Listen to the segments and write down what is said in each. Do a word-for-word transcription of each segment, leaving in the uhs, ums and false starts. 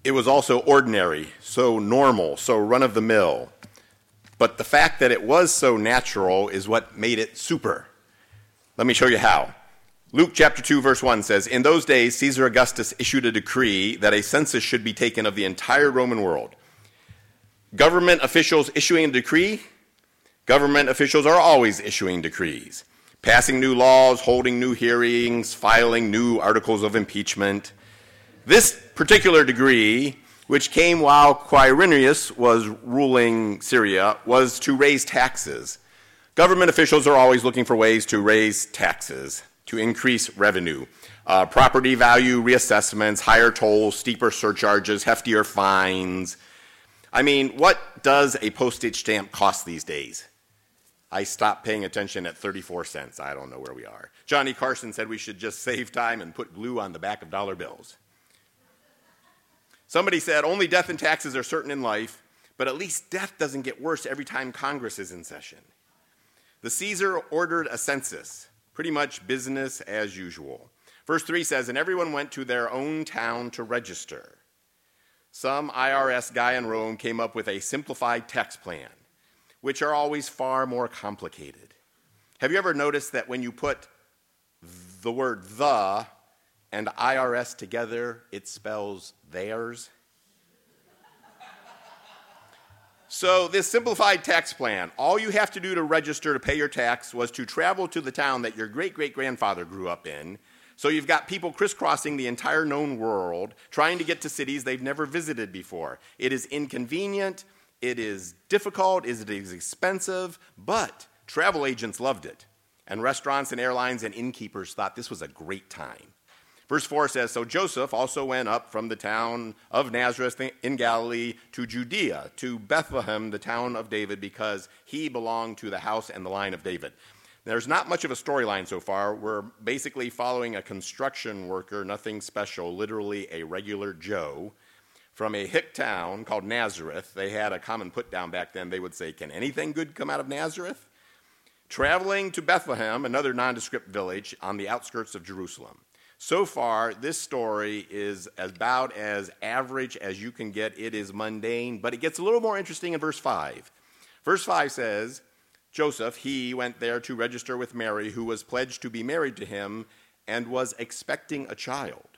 It was also ordinary, so normal, so run-of-the-mill. But the fact that it was so natural is what made it super. Let me show you how. Luke chapter two, verse one says, "In those days, Caesar Augustus issued a decree that a census should be taken of the entire Roman world." Government officials issuing a decree, government officials are always issuing decrees, passing new laws, holding new hearings, filing new articles of impeachment. This particular decree, which came while Quirinius was ruling Syria, was to raise taxes. Government officials are always looking for ways to raise taxes, to increase revenue. Uh, property value reassessments, higher tolls, steeper surcharges, heftier fines. I mean, what does a postage stamp cost these days? I stopped paying attention at thirty-four cents. I don't know where we are. Johnny Carson said we should just save time and put glue on the back of dollar bills. Somebody said only death and taxes are certain in life, but at least death doesn't get worse every time Congress is in session. The Caesar ordered a census, pretty much business as usual. Verse three says, "And everyone went to their own town to register." Some I R S guy in Rome came up with a simplified tax plan, which are always far more complicated. Have you ever noticed that when you put the word "the" and I R S together, it spells theirs? So this simplified tax plan, all you have to do to register to pay your tax was to travel to the town that your great-great-grandfather grew up in. So you've got people crisscrossing the entire known world, trying to get to cities they've never visited before. It is inconvenient, it is difficult, it is expensive, but travel agents loved it. And restaurants and airlines and innkeepers thought this was a great time. Verse four says, "So Joseph also went up from the town of Nazareth in Galilee to Judea, to Bethlehem, the town of David, because he belonged to the house and the line of David." There's not much of a storyline so far. We're basically following a construction worker, nothing special, literally a regular Joe, from a hick town called Nazareth. They had a common put down back then. They would say, "Can anything good come out of Nazareth?" Traveling to Bethlehem, another nondescript village on the outskirts of Jerusalem. So far, this story is about as average as you can get. It is mundane, but it gets a little more interesting in verse five. Verse five says, "Joseph, he went there to register with Mary, who was pledged to be married to him and was expecting a child."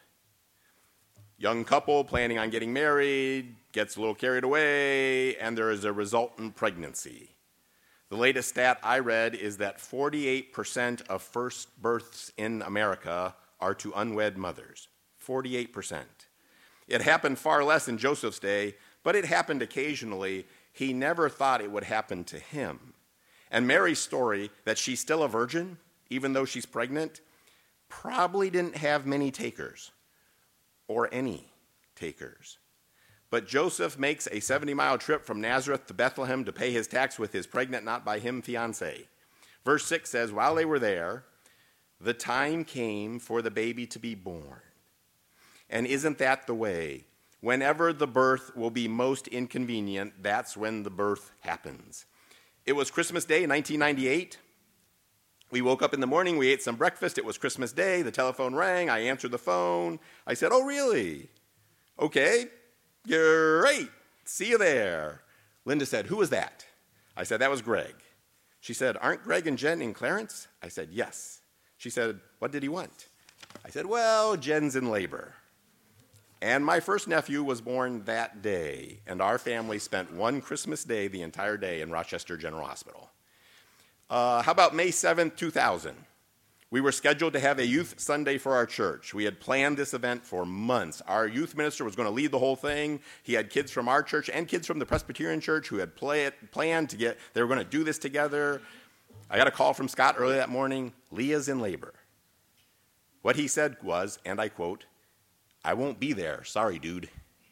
Young couple planning on getting married, gets a little carried away, and there is a resultant pregnancy. The latest stat I read is that forty-eight percent of first births in America are to unwed mothers. forty-eight percent. It happened far less in Joseph's day, but it happened occasionally. He never thought it would happen to him. And Mary's story, that she's still a virgin, even though she's pregnant, probably didn't have many takers, or any takers. But Joseph makes a seventy-mile trip from Nazareth to Bethlehem to pay his tax with his pregnant, not by him, fiancée. Verse six says, "While they were there, the time came for the baby to be born." And isn't that the way? Whenever the birth will be most inconvenient, that's when the birth happens. It was Christmas Day, nineteen ninety-eight. We woke up in the morning, we ate some breakfast, it was Christmas Day, the telephone rang, I answered the phone. I said, "Oh, really? Okay, great, see you there." Linda said, "Who was that?" I said, "That was Greg." She said, "Aren't Greg and Jen in Clarence?" I said, "Yes." She said, "What did he want?" I said, "Well, Jen's in labor." And my first nephew was born that day, and our family spent one Christmas day, the entire day, in Rochester General Hospital. Uh, how about May seventh, two thousand? We were scheduled to have a youth Sunday for our church. We had planned this event for months. Our youth minister was going to lead the whole thing. He had kids from our church and kids from the Presbyterian church who had play it, planned to get, they were going to do this together. I got a call from Scott early that morning, "Leah's in labor." What he said was, and I quote, "I won't be there. Sorry, dude."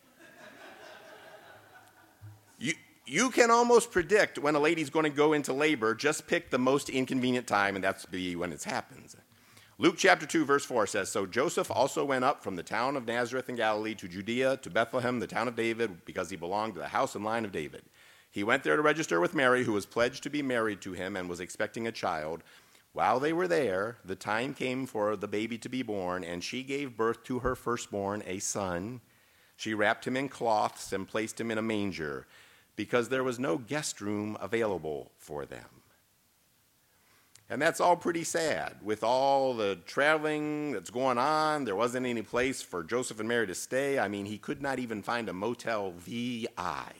you, you can almost predict when a lady's going to go into labor. Just pick the most inconvenient time, and that's be when it happens. Luke chapter two, verse four says, "So Joseph also went up from the town of Nazareth in Galilee to Judea, to Bethlehem, the town of David, because he belonged to the house and line of David. He went there to register with Mary, who was pledged to be married to him and was expecting a child. While they were there, the time came for the baby to be born, and she gave birth to her firstborn, a son. She wrapped him in cloths and placed him in a manger because there was no guest room available for them. And that's all pretty sad. With all the traveling that's going on, there wasn't any place for Joseph and Mary to stay. I mean, he could not even find a Motel V I,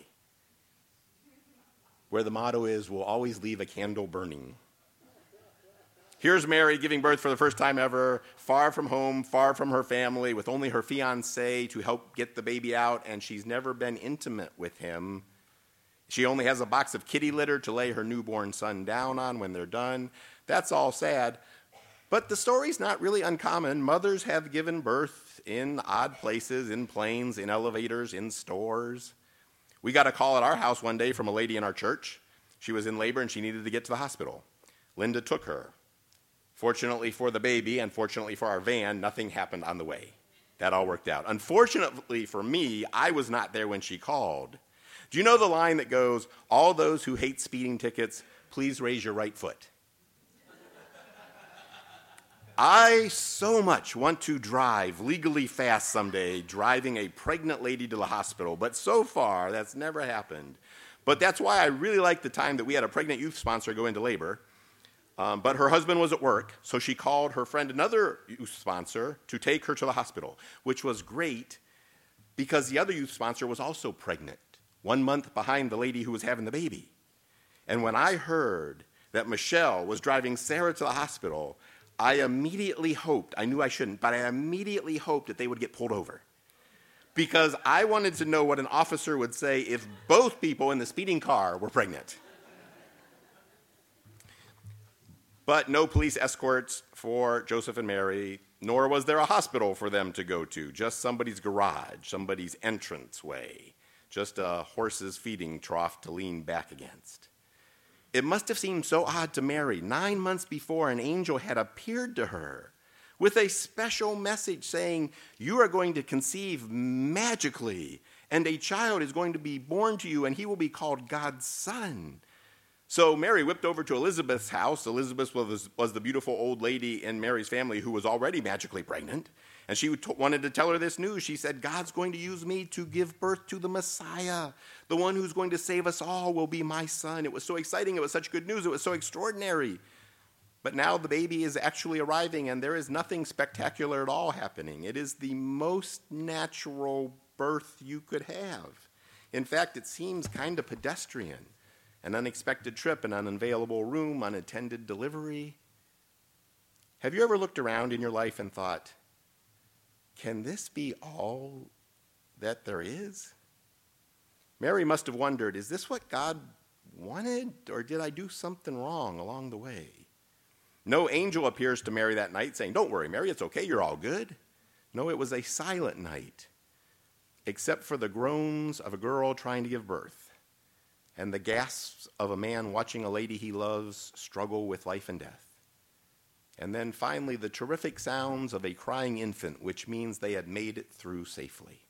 where the motto is, we'll always leave a candle burning. Here's Mary giving birth for the first time ever, far from home, far from her family, with only her fiancé to help get the baby out, and she's never been intimate with him. She only has a box of kitty litter to lay her newborn son down on when they're done. That's all sad. But the story's not really uncommon. Mothers have given birth in odd places, in planes, in elevators, in stores. We got a call at our house one day from a lady in our church. She was in labor and she needed to get to the hospital. Linda took her. Fortunately for the baby and fortunately for our van, nothing happened on the way. That all worked out. Unfortunately for me, I was not there when she called. Do you know the line that goes, all those who hate speeding tickets, please raise your right foot? I so much want to drive legally fast someday, driving a pregnant lady to the hospital, but so far that's never happened. But that's why I really like the time that we had a pregnant youth sponsor go into labor. Um, but her husband was at work, so she called her friend, another youth sponsor, to take her to the hospital, which was great because the other youth sponsor was also pregnant, one month behind the lady who was having the baby. And when I heard that Michelle was driving Sarah to the hospital, I immediately hoped, I knew I shouldn't, but I immediately hoped that they would get pulled over. Because I wanted to know what an officer would say if both people in the speeding car were pregnant. But no police escorts for Joseph and Mary, nor was there a hospital for them to go to, just somebody's garage, somebody's entranceway, just a horse's feeding trough to lean back against. It must have seemed so odd to Mary. Nine months before, an angel had appeared to her with a special message saying, you are going to conceive magically, and a child is going to be born to you, and he will be called God's son. So Mary whipped over to Elizabeth's house. Elizabeth was, was the beautiful old lady in Mary's family who was already magically pregnant. And she t- wanted to tell her this news. She said, God's going to use me to give birth to the Messiah. The one who's going to save us all will be my son. It was so exciting. It was such good news. It was so extraordinary. But now the baby is actually arriving, and there is nothing spectacular at all happening. It is the most natural birth you could have. In fact, it seems kind of pedestrian. An unexpected trip, an unavailable room, unattended delivery. Have you ever looked around in your life and thought, can this be all that there is? Mary must have wondered, is this what God wanted, or did I do something wrong along the way? No angel appears to Mary that night saying, don't worry, Mary, it's okay, you're all good. No, it was a silent night, except for the groans of a girl trying to give birth and the gasps of a man watching a lady he loves struggle with life and death. And then finally, the terrific sounds of a crying infant, which means they had made it through safely.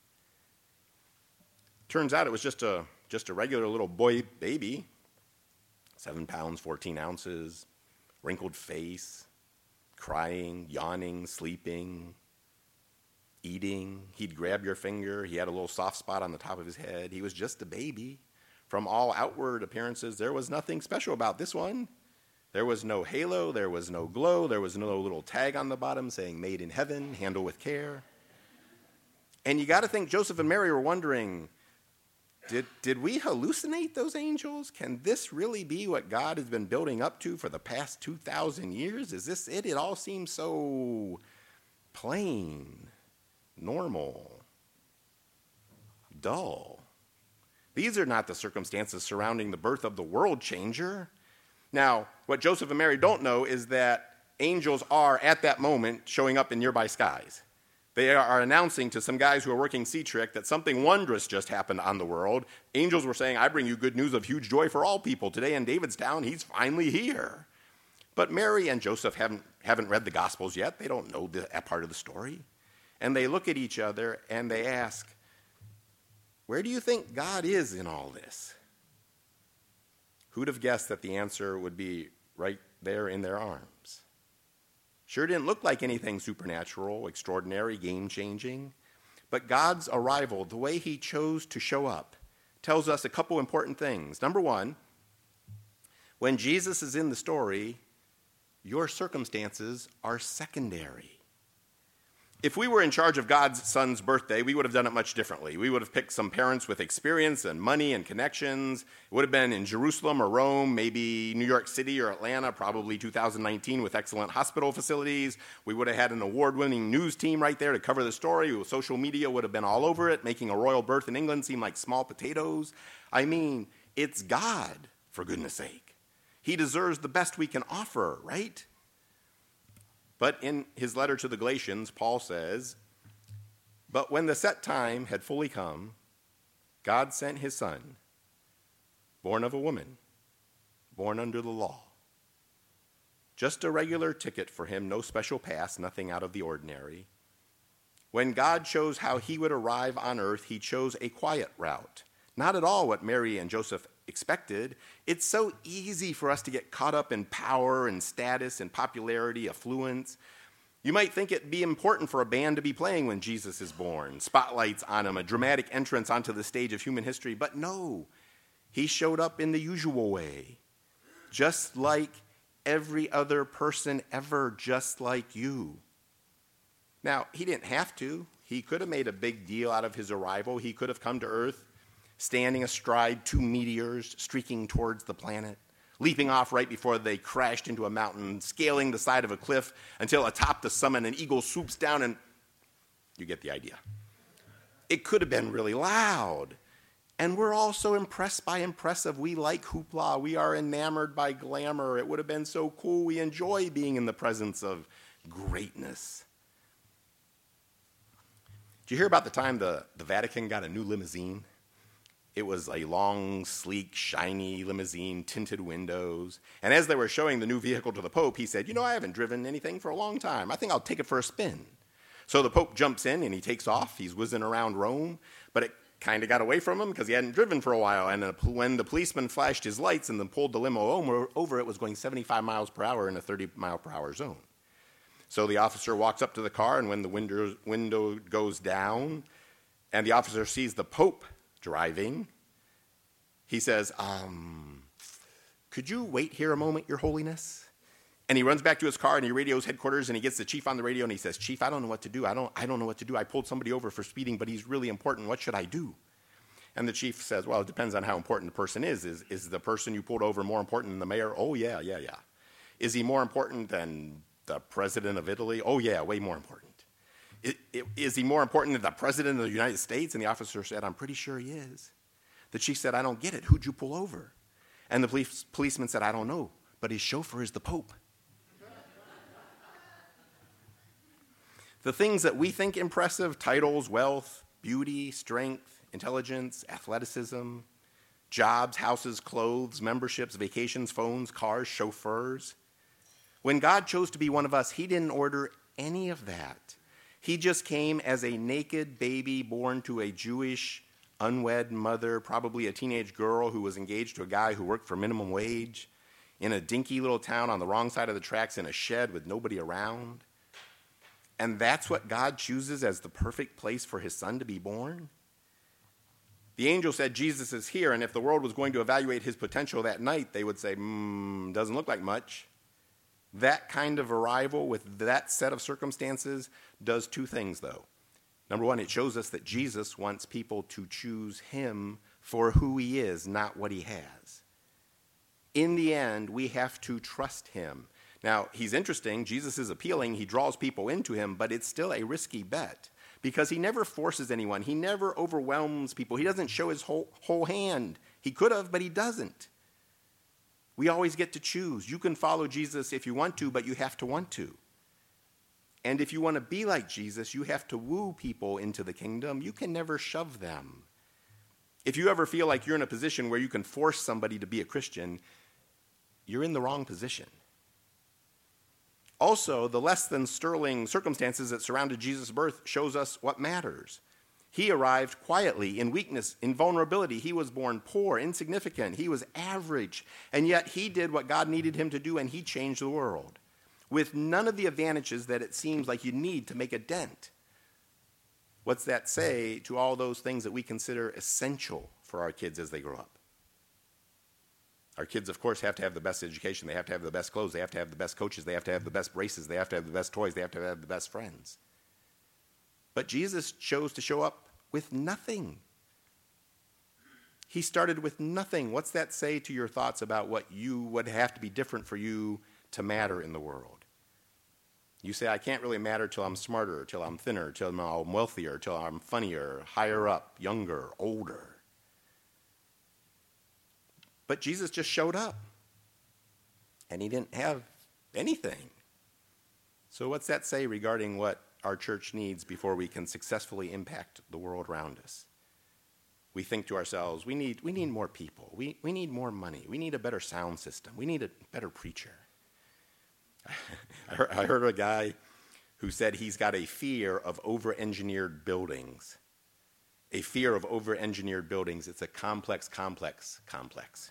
Turns out it was just a, just a regular little boy baby, seven pounds, fourteen ounces, wrinkled face, crying, yawning, sleeping, eating. He'd grab your finger. He had a little soft spot on the top of his head. He was just a baby. From all outward appearances, there was nothing special about this one. There was no halo, there was no glow, there was no little tag on the bottom saying made in heaven, handle with care. And you got to think Joseph and Mary were wondering, did, did we hallucinate those angels? Can this really be what God has been building up to for the past two thousand years? Is this it? It all seems so plain, normal, dull. These are not the circumstances surrounding the birth of the world changer. Now, what Joseph and Mary don't know is that angels are, at that moment, showing up in nearby skies. They are announcing to some guys who are working C-Trick that something wondrous just happened on the world. Angels were saying, I bring you good news of huge joy for all people. Today in Davidstown, he's finally here. But Mary and Joseph haven't, haven't read the Gospels yet. They don't know that part of the story. And they look at each other and they ask, where do you think God is in all this? Who'd have guessed that the answer would be right there in their arms? Sure didn't look like anything supernatural, extraordinary, game-changing. But God's arrival, the way he chose to show up, tells us a couple important things. Number one, when Jesus is in the story, your circumstances are secondary. If we were in charge of God's son's birthday, we would have done it much differently. We would have picked some parents with experience and money and connections. It would have been in Jerusalem or Rome, maybe New York City or Atlanta, probably two thousand nineteen with excellent hospital facilities. We would have had an award-winning news team right there to cover the story. Social media would have been all over it, making a royal birth in England seem like small potatoes. I mean, it's God, for goodness sake. He deserves the best we can offer, right? But in his letter to the Galatians, Paul says, "But when the set time had fully come, God sent his son, born of a woman, born under the law. Just a regular ticket for him, no special pass, nothing out of the ordinary. When God chose how he would arrive on earth, he chose a quiet route. Not at all what Mary and Joseph expected. It's so easy for us to get caught up in power and status and popularity, affluence. You might think it'd be important for a band to be playing when Jesus is born, spotlights on him, a dramatic entrance onto the stage of human history. But no, he showed up in the usual way, just like every other person ever, just like you. Now, he didn't have to. He could have made a big deal out of his arrival. He could have come to earth standing astride two meteors streaking towards the planet, leaping off right before they crashed into a mountain, scaling the side of a cliff until atop the summit an eagle swoops down, and you get the idea. It could have been really loud. And we're all so impressed by impressive. We like hoopla. We are enamored by glamour. It would have been so cool. We enjoy being in the presence of greatness. Did you hear about the time the, the Vatican got a new limousine? It was a long, sleek, shiny limousine, tinted windows. And as they were showing the new vehicle to the Pope, he said, "You know, I haven't driven anything for a long time. I think I'll take it for a spin." So the Pope jumps in and he takes off. He's whizzing around Rome, but it kind of got away from him because he hadn't driven for a while. And when the policeman flashed his lights and then pulled the limo over, over, it was going seventy-five miles per hour in a thirty mile per hour zone. So the officer walks up to the car, and when the window, window goes down and the officer sees the Pope driving, he says, um, "Could you wait here a moment, Your Holiness?" And he runs back to his car and he radios headquarters and he gets the chief on the radio and he says, "Chief, I don't know what to do. I don't, I don't know what to do. I pulled somebody over for speeding, but he's really important. What should I do?" And the chief says, "Well, it depends on how important the person is. Is, is the person you pulled over more important than the mayor?" "Oh, yeah, yeah, yeah." "Is he more important than the president of Italy?" "Oh, yeah, way more important." Is, is he more important than the president of the United States? And the officer said, "I'm pretty sure he is." The chief said, "I don't get it. Who'd you pull over?" And the police, policeman said, "I don't know, but his chauffeur is the Pope." The things that we think impressive, titles, wealth, beauty, strength, intelligence, athleticism, jobs, houses, clothes, memberships, vacations, phones, cars, chauffeurs. When God chose to be one of us, he didn't order any of that. He just came as a naked baby born to a Jewish unwed mother, probably a teenage girl who was engaged to a guy who worked for minimum wage, in a dinky little town on the wrong side of the tracks in a shed with nobody around. And that's what God chooses as the perfect place for his son to be born? The angel said, "Jesus is here," and if the world was going to evaluate his potential that night, they would say, hmm, doesn't look like much. That kind of arrival with that set of circumstances does two things, though. Number one, it shows us that Jesus wants people to choose him for who he is, not what he has. In the end, we have to trust him. Now, he's interesting. Jesus is appealing. He draws people into him, but it's still a risky bet because he never forces anyone. He never overwhelms people. He doesn't show his whole, whole hand. He could have, but he doesn't. We always get to choose. You can follow Jesus if you want to, but you have to want to. And if you want to be like Jesus, you have to woo people into the kingdom. You can never shove them. If you ever feel like you're in a position where you can force somebody to be a Christian, you're in the wrong position. Also, the less than sterling circumstances that surrounded Jesus' birth shows us what matters. He arrived quietly, in weakness, in vulnerability. He was born poor, insignificant. He was average. And yet he did what God needed him to do, and he changed the world with none of the advantages that it seems like you need to make a dent. What's that say to all those things that we consider essential for our kids as they grow up? Our kids, of course, have to have the best education. They have to have the best clothes. They have to have the best coaches. They have to have the best braces. They have to have the best toys. They have to have the best friends. But Jesus chose to show up with nothing. He started with nothing. What's that say to your thoughts about what you would have to be different for you to matter in the world? You say, I can't really matter till I'm smarter, till I'm thinner, till I'm wealthier, till I'm funnier, higher up, younger, older. But Jesus just showed up, and he didn't have anything. So what's that say regarding what our church needs before we can successfully impact the world around us? We think to ourselves, we need, we need more people. We, we need more money. We need a better sound system. We need a better preacher. I heard, I heard a guy who said he's got a fear of over-engineered buildings. A fear of over-engineered buildings. It's a complex, complex, complex.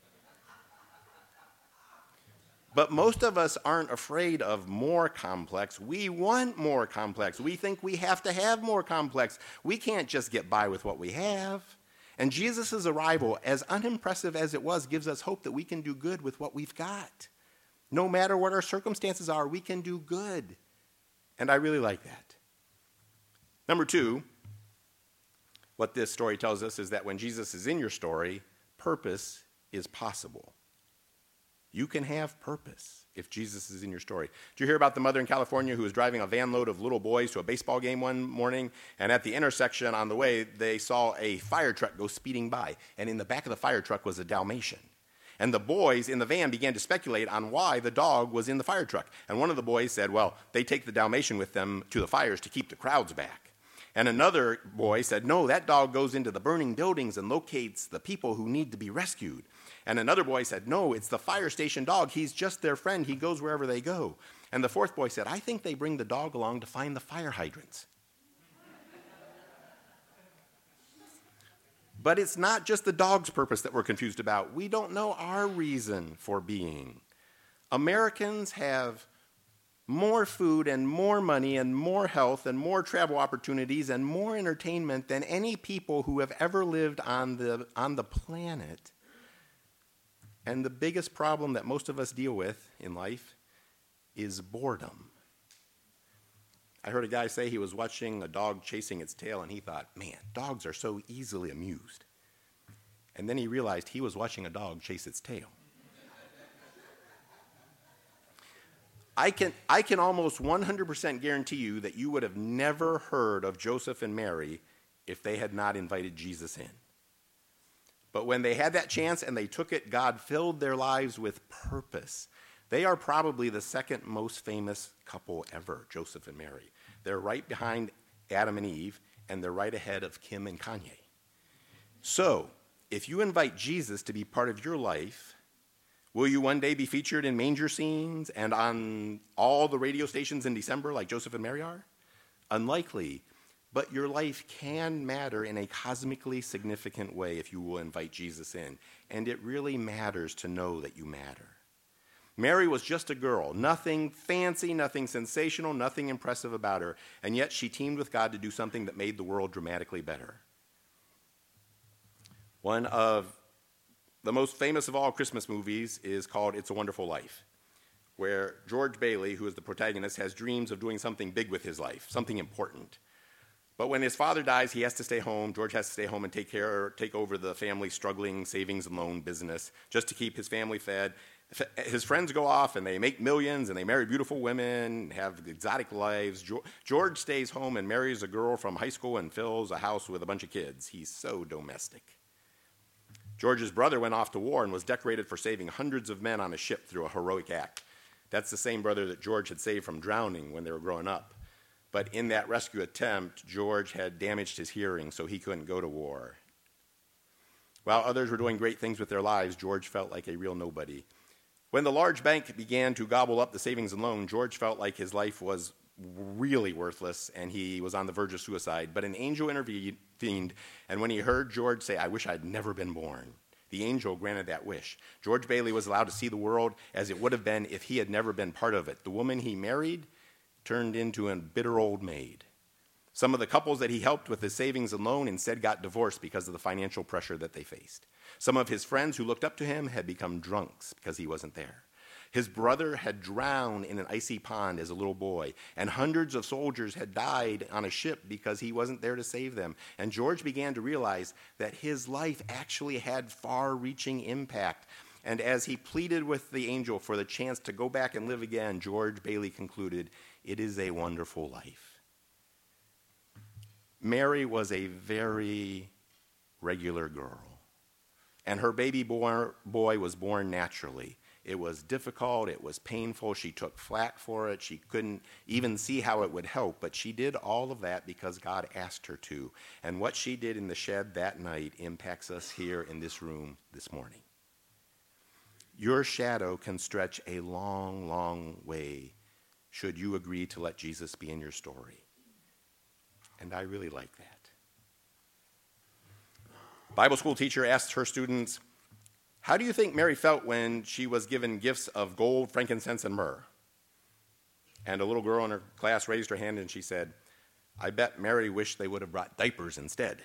But most of us aren't afraid of more complex. We want more complex. We think we have to have more complex. We can't just get by with what we have. And Jesus' arrival, as unimpressive as it was, gives us hope that we can do good with what we've got. No matter what our circumstances are, we can do good. And I really like that. Number two, what this story tells us is that when Jesus is in your story, purpose is possible. You can have purpose if Jesus is in your story. Did you hear about the mother in California who was driving a van load of little boys to a baseball game one morning, and at the intersection on the way, they saw a fire truck go speeding by, and in the back of the fire truck was a Dalmatian. And the boys in the van began to speculate on why the dog was in the fire truck. And one of the boys said, well, they take the Dalmatian with them to the fires to keep the crowds back. And another boy said, no, that dog goes into the burning buildings and locates the people who need to be rescued. And another boy said, no, it's the fire station dog. He's just their friend. He goes wherever they go. And the fourth boy said, I think they bring the dog along to find the fire hydrants. But it's not just the dog's purpose that we're confused about. We don't know our reason for being. Americans have more food and more money and more health and more travel opportunities and more entertainment than any people who have ever lived on the, on the planet. And the biggest problem that most of us deal with in life is boredom. I heard a guy say he was watching a dog chasing its tail, and he thought, man, dogs are so easily amused. And then he realized he was watching a dog chase its tail. I can, I can almost one hundred percent guarantee you that you would have never heard of Joseph and Mary if they had not invited Jesus in. But when they had that chance and they took it, God filled their lives with purpose. They are probably the second most famous couple ever, Joseph and Mary. They're right behind Adam and Eve, and they're right ahead of Kim and Kanye. So, if you invite Jesus to be part of your life, will you one day be featured in manger scenes and on all the radio stations in December like Joseph and Mary are? Unlikely. But your life can matter in a cosmically significant way if you will invite Jesus in. And it really matters to know that you matter. Mary was just a girl, nothing fancy, nothing sensational, nothing impressive about her, and yet she teamed with God to do something that made the world dramatically better. One of the most famous of all Christmas movies is called It's a Wonderful Life, where George Bailey, who is the protagonist, has dreams of doing something big with his life, something important. But when his father dies, he has to stay home. George has to stay home and take care, take over the family's struggling savings and loan business just to keep his family fed. His friends go off and they make millions and they marry beautiful women, have exotic lives. George stays home and marries a girl from high school and fills a house with a bunch of kids. He's so domestic. George's brother went off to war and was decorated for saving hundreds of men on a ship through a heroic act. That's the same brother that George had saved from drowning when they were growing up. But in that rescue attempt, George had damaged his hearing, so he couldn't go to war. While others were doing great things with their lives, George felt like a real nobody. When the large bank began to gobble up the savings and loan, George felt like his life was really worthless and he was on the verge of suicide. But an angel intervened, and when he heard George say, "I wish I'd never been born," the angel granted that wish. George Bailey was allowed to see the world as it would have been if he had never been part of it. The woman he married turned into a bitter old maid. Some of the couples that he helped with his savings and loan instead got divorced because of the financial pressure that they faced. Some of his friends who looked up to him had become drunks because he wasn't there. His brother had drowned in an icy pond as a little boy, and hundreds of soldiers had died on a ship because he wasn't there to save them. And George began to realize that his life actually had far-reaching impact. And as he pleaded with the angel for the chance to go back and live again, George Bailey concluded, "It is a wonderful life." Mary was a very regular girl, and her baby boy, boy was born naturally. It was difficult, it was painful, she took flack for it, she couldn't even see how it would help, but she did all of that because God asked her to. And what she did in the shed that night impacts us here in this room this morning. Your shadow can stretch a long, long way should you agree to let Jesus be in your story. And I really like that. Bible school teacher asked her students, "How do you think Mary felt when she was given gifts of gold, frankincense, and myrrh?" And a little girl in her class raised her hand and she said, "I bet Mary wished they would have brought diapers instead."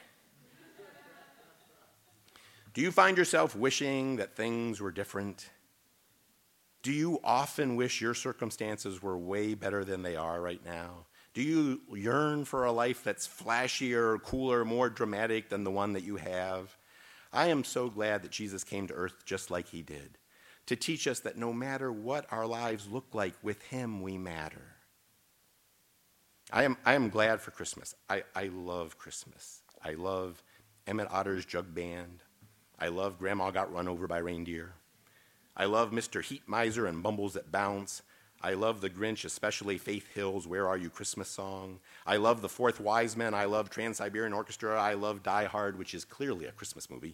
Do you find yourself wishing that things were different? Do you often wish your circumstances were way better than they are right now? Do you yearn for a life that's flashier, cooler, more dramatic than the one that you have? I am so glad that Jesus came to earth just like he did, to teach us that no matter what our lives look like, with him we matter. I am, I am glad for Christmas. I, I love Christmas. I love Emmett Otter's Jug Band. I love Grandma Got Run Over by Reindeer. I love Mister Heat Miser and Bumbles That Bounce. I love the Grinch, especially Faith Hill's Where Are You Christmas song. I love The Fourth Wise Men. I love Trans-Siberian Orchestra. I love Die Hard, which is clearly a Christmas movie.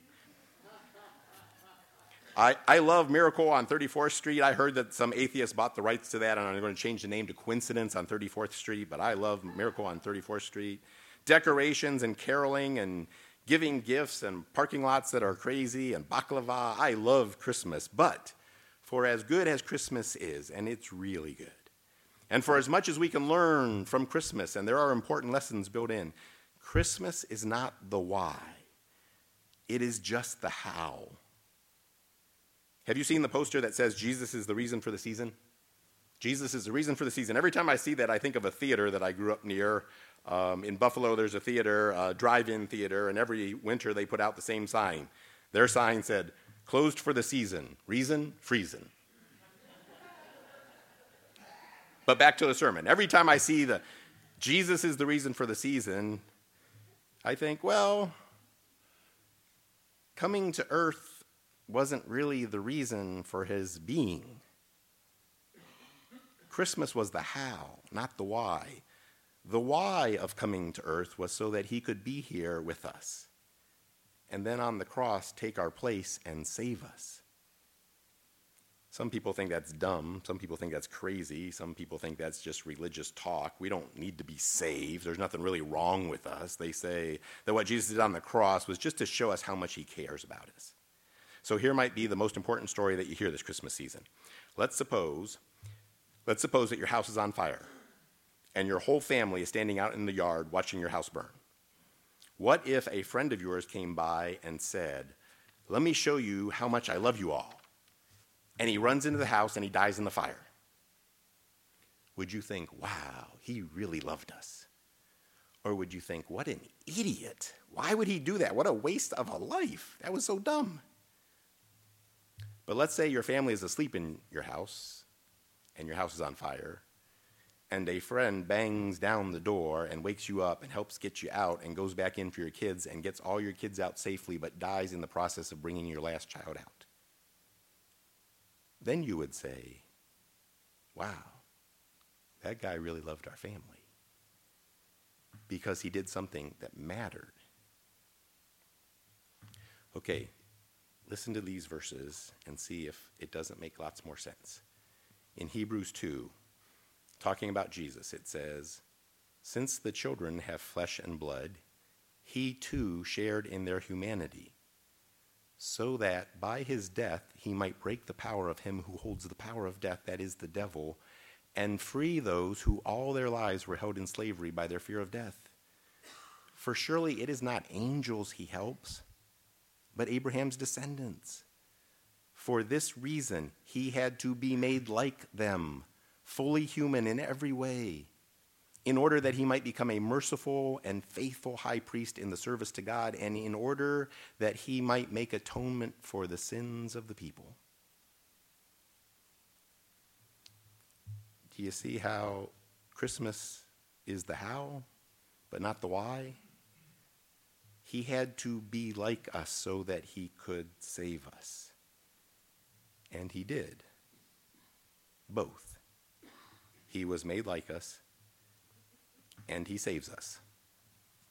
I, I love Miracle on thirty-fourth Street. I heard that some atheists bought the rights to that, and I'm going to change the name to Coincidence on thirty-fourth Street, but I love Miracle on thirty-fourth Street. Decorations and caroling and giving gifts and parking lots that are crazy and baklava. I love Christmas, but for as good as Christmas is, and it's really good, and for as much as we can learn from Christmas, and there are important lessons built in, Christmas is not the why. It is just the how. Have you seen the poster that says Jesus is the reason for the season? Jesus is the reason for the season. Every time I see that, I think of a theater that I grew up near. Um, in Buffalo, there's a theater, a drive-in theater, and every winter they put out the same sign. Their sign said, "Closed for the season. Reason? Freezin'." But back to the sermon. Every time I see the Jesus is the reason for the season, I think, well, coming to earth wasn't really the reason for his being. Christmas was the how, not the why. The why of coming to earth was so that he could be here with us, and then on the cross take our place and save us. Some people think that's dumb. Some people think that's crazy. Some people think that's just religious talk. We don't need to be saved. There's nothing really wrong with us. They say that what Jesus did on the cross was just to show us how much he cares about us. So here might be the most important story that you hear this Christmas season. Let's suppose, let's suppose that your house is on fire, and your whole family is standing out in the yard watching your house burn. What if a friend of yours came by and said, "Let me show you how much I love you all," and he runs into the house and he dies in the fire? Would you think, wow, he really loved us? Or would you think, what an idiot. Why would he do that? What a waste of a life. That was so dumb. But let's say your family is asleep in your house and your house is on fire, and a friend bangs down the door and wakes you up and helps get you out and goes back in for your kids and gets all your kids out safely but dies in the process of bringing your last child out. Then you would say, wow, that guy really loved our family because he did something that mattered. Okay, listen to these verses and see if it doesn't make lots more sense. In Hebrews two, talking about Jesus, it says, "Since the children have flesh and blood, he too shared in their humanity, so that by his death he might break the power of him who holds the power of death, that is the devil, and free those who all their lives were held in slavery by their fear of death. For surely it is not angels he helps, but Abraham's descendants. For this reason, he had to be made like them, fully human in every way, in order that he might become a merciful and faithful high priest in the service to God, and in order that he might make atonement for the sins of the people. Do you see how Christmas is the how, but not the why? He had to be like us so that he could save us. And he did. Both. He was made like us, and he saves us.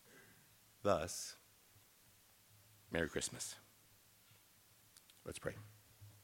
Thus, Merry Christmas. Let's pray.